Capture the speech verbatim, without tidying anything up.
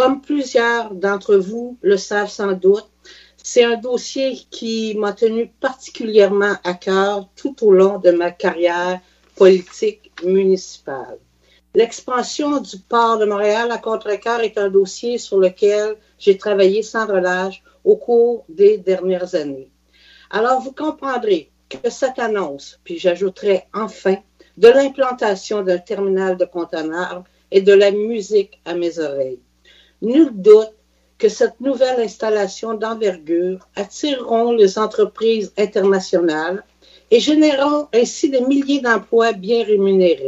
Comme plusieurs d'entre vous le savent sans doute, c'est un dossier qui m'a tenu particulièrement à cœur tout au long de ma carrière politique municipale. L'expansion du port de Montréal à Contrecœur est un dossier sur lequel j'ai travaillé sans relâche au cours des dernières années. Alors, vous comprendrez que cette annonce, puis j'ajouterai enfin, de l'implantation d'un terminal de conteneurs et de la musique à mes oreilles. Nul doute que cette nouvelle installation d'envergure attireront les entreprises internationales et généreront ainsi des milliers d'emplois bien rémunérés.